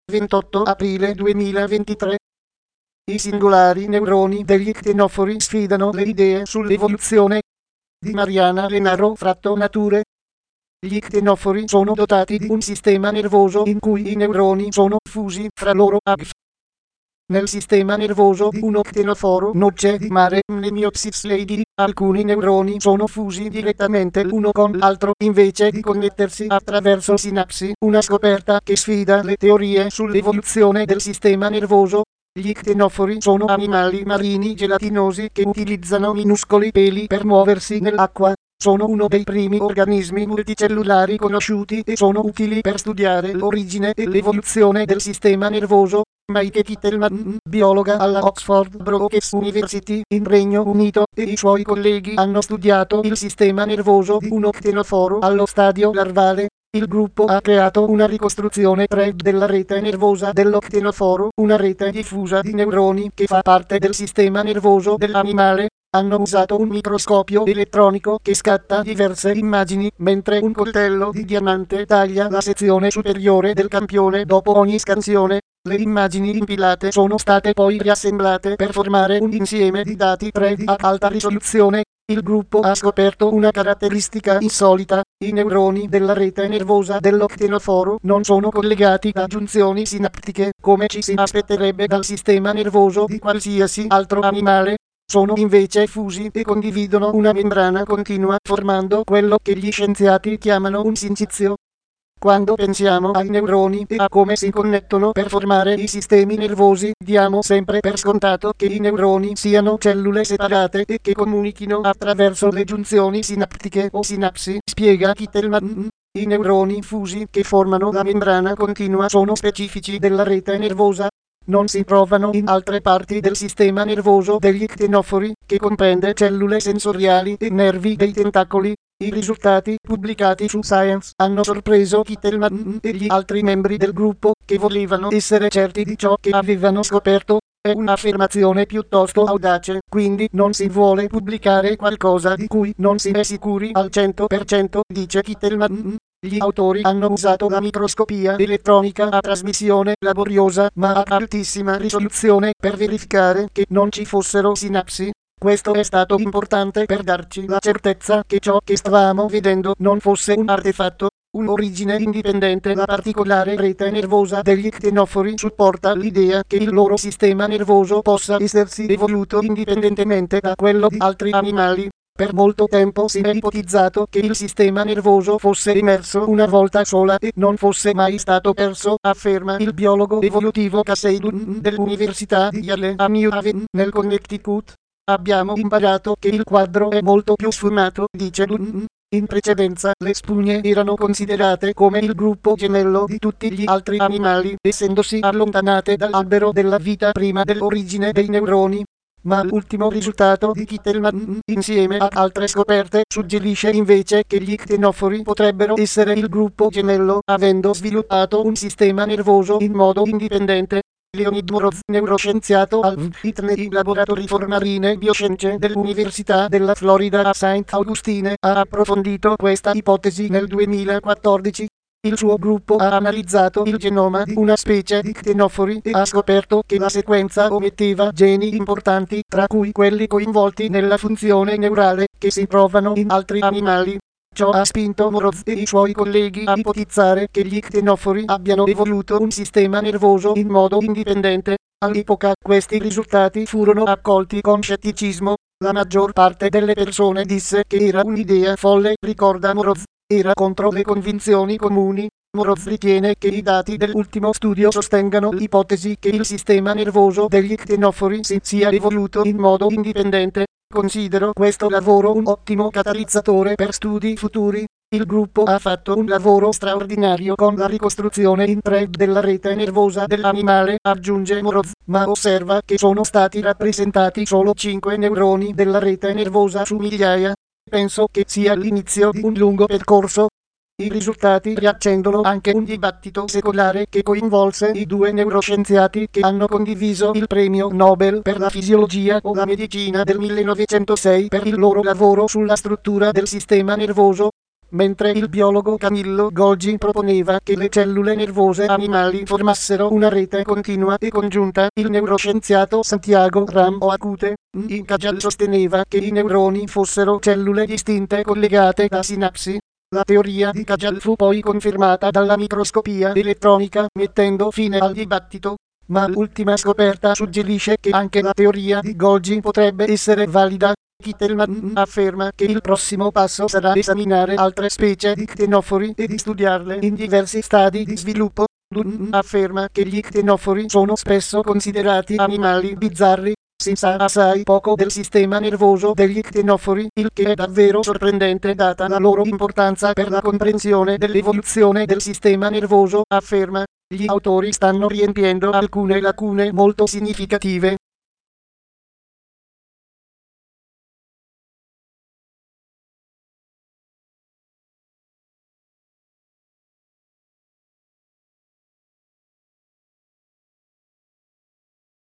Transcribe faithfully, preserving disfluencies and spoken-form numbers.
ventotto aprile duemilaventitré. I singolari neuroni degli ctenofori sfidano le idee sull'evoluzione. Di Mariana Lenaro Fratto Nature. Gli ctenofori sono dotati di un sistema nervoso in cui i neuroni sono fusi fra loro a G F. Nel sistema nervoso di uno ctenoforo non c'è di mare Mnemiopsis leidi, alcuni neuroni sono fusi direttamente l'uno con l'altro invece di connettersi attraverso sinapsi, una scoperta che sfida le teorie sull'evoluzione del sistema nervoso. Gli ctenofori sono animali marini gelatinosi che utilizzano minuscoli peli per muoversi nell'acqua. Sono uno dei primi organismi multicellulari conosciuti e sono utili per studiare l'origine e l'evoluzione del sistema nervoso. Maike Kittelman, biologa alla Oxford Brookes University in Regno Unito, e i suoi colleghi hanno studiato il sistema nervoso di uno ctenoforo allo stadio larvale. Il gruppo ha creato una ricostruzione tre D della rete nervosa dello ctenoforo, una rete diffusa di neuroni che fa parte del sistema nervoso dell'animale. Hanno usato un microscopio elettronico che scatta diverse immagini, mentre un coltello di diamante taglia la sezione superiore del campione dopo ogni scansione. Le immagini impilate sono state poi riassemblate per formare un insieme di dati tre D ad alta risoluzione. Il gruppo ha scoperto una caratteristica insolita: i neuroni della rete nervosa dello ctenoforo non sono collegati da giunzioni sinaptiche, come ci si aspetterebbe dal sistema nervoso di qualsiasi altro animale. Sono invece fusi e condividono una membrana continua, formando quello che gli scienziati chiamano un sincizio. Quando pensiamo ai neuroni e a come si connettono per formare i sistemi nervosi, diamo sempre per scontato che i neuroni siano cellule separate e che comunichino attraverso le giunzioni sinaptiche o sinapsi, spiega Kittelman. I neuroni fusi che formano la membrana continua sono specifici della rete nervosa. Non si trovano in altre parti del sistema nervoso degli ctenofori, che comprende cellule sensoriali e nervi dei tentacoli. I risultati pubblicati su Science hanno sorpreso Kittelman e gli altri membri del gruppo, che volevano essere certi di ciò che avevano scoperto. È un'affermazione piuttosto audace, quindi non si vuole pubblicare qualcosa di cui non si è sicuri al cento per cento, dice Kittelman. Gli autori hanno usato la microscopia elettronica a trasmissione laboriosa ma ad altissima risoluzione per verificare che non ci fossero sinapsi. Questo è stato importante per darci la certezza che ciò che stavamo vedendo non fosse un artefatto, un'origine indipendente. La particolare rete nervosa degli ctenofori supporta l'idea che il loro sistema nervoso possa essersi evoluto indipendentemente da quello di altri animali. Per molto tempo si è ipotizzato che il sistema nervoso fosse emerso una volta sola e non fosse mai stato perso, afferma il biologo evolutivo Casey Dunn dell'Università di Yale a New Haven, nel Connecticut. Abbiamo imparato che il quadro è molto più sfumato, dice Dunn. In precedenza le spugne erano considerate come il gruppo gemello di tutti gli altri animali, essendosi allontanate dall'albero della vita prima dell'origine dei neuroni. Ma l'ultimo risultato di Kittelman, insieme ad altre scoperte, suggerisce invece che gli ctenofori potrebbero essere il gruppo gemello, avendo sviluppato un sistema nervoso in modo indipendente. Leonid Moroz, neuroscienziato al V I T nei laboratori for marine bioscienze dell'Università della Florida a Saint Augustine, ha approfondito questa ipotesi nel duemilaquattordici. Il suo gruppo ha analizzato il genoma di una specie di ctenofori e ha scoperto che la sequenza ometteva geni importanti, tra cui quelli coinvolti nella funzione neurale, che si trovano in altri animali. Ciò ha spinto Moroz e i suoi colleghi a ipotizzare che gli ctenofori abbiano evoluto un sistema nervoso in modo indipendente. All'epoca questi risultati furono accolti con scetticismo. La maggior parte delle persone disse che era un'idea folle, ricorda Moroz. Era contro le convinzioni comuni. Moroz ritiene che i dati dell'ultimo studio sostengano l'ipotesi che il sistema nervoso degli ctenofori si sia evoluto in modo indipendente. Considero questo lavoro un ottimo catalizzatore per studi futuri. Il gruppo ha fatto un lavoro straordinario con la ricostruzione in tre D della rete nervosa dell'animale, aggiunge Moroz, ma osserva che sono stati rappresentati solo cinque neuroni della rete nervosa su migliaia. Penso che sia l'inizio di un lungo percorso. I risultati riaccendono anche un dibattito secolare che coinvolse i due neuroscienziati che hanno condiviso il premio Nobel per la fisiologia o la medicina del millenovecentosei per il loro lavoro sulla struttura del sistema nervoso. mentre il biologo Camillo Golgi proponeva che le cellule nervose animali formassero una rete continua e congiunta. Il neuroscienziato Santiago Rambo Acute in Caggial sosteneva che i neuroni fossero cellule distinte collegate da sinapsi. La teoria di Caggial fu poi confermata dalla microscopia elettronica, mettendo fine al dibattito. Ma l'ultima scoperta suggerisce che anche la teoria di Golgi potrebbe essere valida. Kittelman afferma che il prossimo passo sarà esaminare altre specie di ctenofori e di studiarle in diversi stadi di sviluppo. Dunn afferma che gli ctenofori sono spesso considerati animali bizzarri. Si sa assai poco del sistema nervoso degli ctenofori, il che è davvero sorprendente data la loro importanza per la comprensione dell'evoluzione del sistema nervoso, afferma. Gli autori stanno riempiendo alcune lacune molto significative.